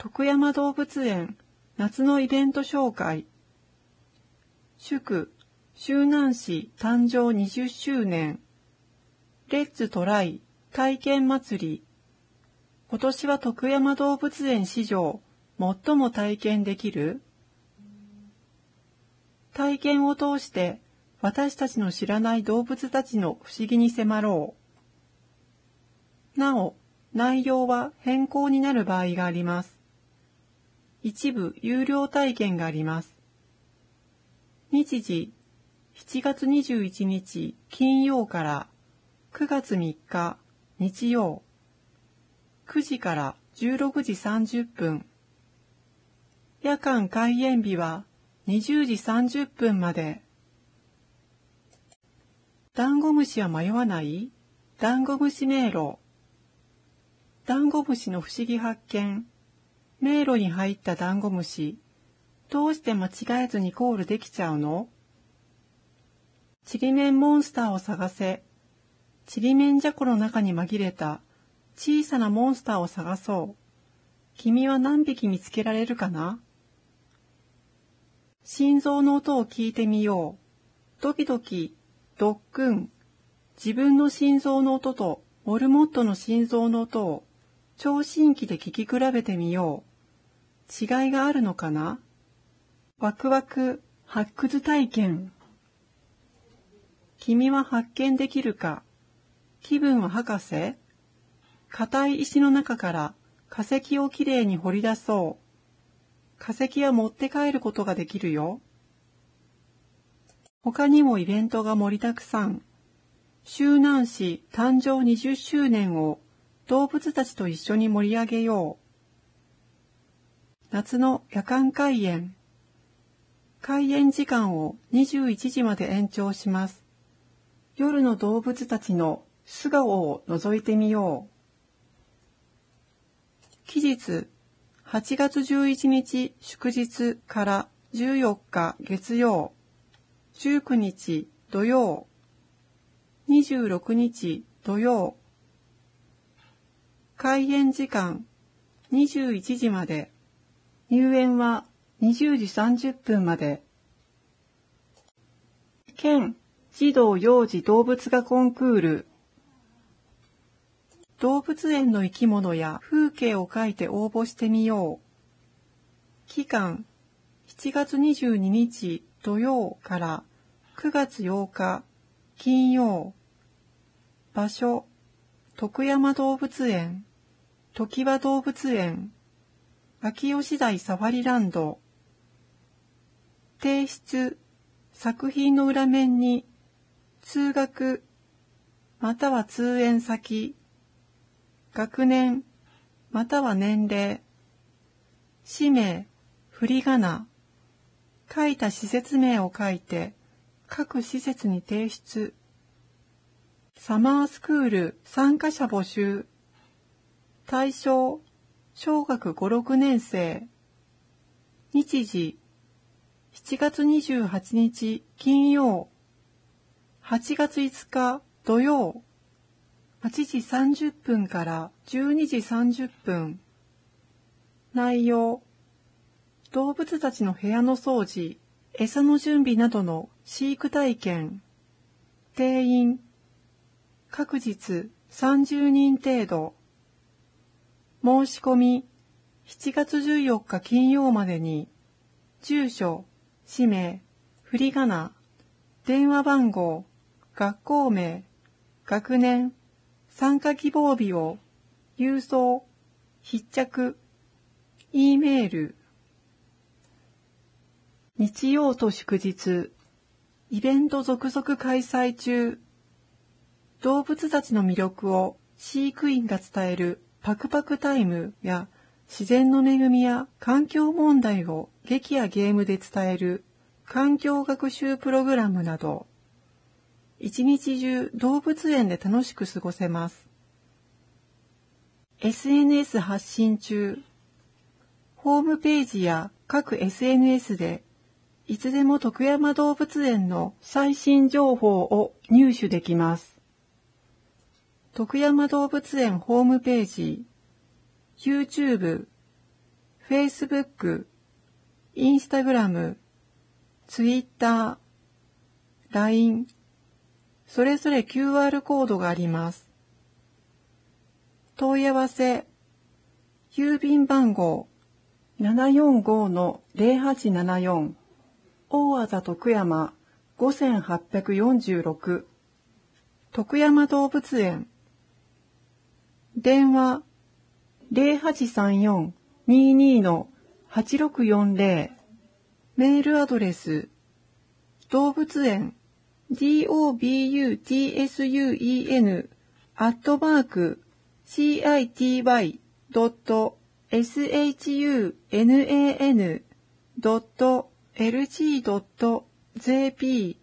徳山動物園夏のイベント紹介。祝周南市誕生20周年レッツトライ体験祭り。今年は徳山動物園史上最も体験できる体験を通して私たちの知らない動物たちの不思議に迫ろう。なお、内容は変更になる場合があります。一部有料体験があります。日時、7月21日金曜から9月3日日曜、9時から16時30分。夜間開園日は20時30分まで。ダンゴムシは迷わないダンゴムシ迷路。ダンゴムシの不思議発見。迷路に入ったダンゴムシ。どうして間違えずにコールできちゃうの？ちりめんモンスターを探せ。ちりめんじゃこの中に紛れた小さなモンスターを探そう。君は何匹見つけられるかな？心臓の音を聞いてみよう。ドキドキ、ドックン。自分の心臓の音とモルモットの心臓の音を聴診器で聞き比べてみよう。違いがあるのかな？ワクワク発掘体験。君は発見できるか？気分は博士？硬い石の中から化石をきれいに掘り出そう。化石は持って帰ることができるよ。他にもイベントが盛りだくさん。周南市誕生20周年を動物たちと一緒に盛り上げよう。夏の夜間開園。開園時間を21時まで延長します。夜の動物たちの素顔を覗いてみよう。期日、8月11日祝日から14日月曜、19日土曜、26日土曜。開園時間21時まで。入園は20時30分まで。県児童幼児動物画コンクール。動物園の生き物や風景を描いて応募してみよう。期間7月22日土曜から9月8日金曜。場所徳山動物園、常盤動物園、秋吉台サファリランド。提出、作品の裏面に、通学、または通園先、学年、または年齢、氏名、振り仮名、書いた施設名を書いて、各施設に提出。サマースクール参加者募集。対象、小学5、6年生。日時、7月28日金曜、8月5日土曜、8時30分から12時30分。内容、動物たちの部屋の掃除、餌の準備などの飼育体験。定員、各日30人程度。申し込み、7月14日金曜までに、住所、氏名、振り仮名、電話番号、学校名、学年、参加希望日を、郵送、必着、Eメール。日曜と祝日、イベント続々開催中。動物たちの魅力を飼育員が伝えるパクパクタイムや自然の恵みや環境問題を劇やゲームで伝える環境学習プログラムなど、一日中動物園で楽しく過ごせます。SNS 発信中。ホームページや各 SNS でいつでも徳山動物園の最新情報を入手できます。徳山動物園ホームページ、YouTube、 Facebook、Instagram、Twitter、LINE、それぞれ QR コードがあります。問い合わせ、郵便番号 745-0874 大和田徳山5846徳山動物園。電話 0834-22-8640 メールアドレス動物園 dobutsun.city.shunnan.lg.jp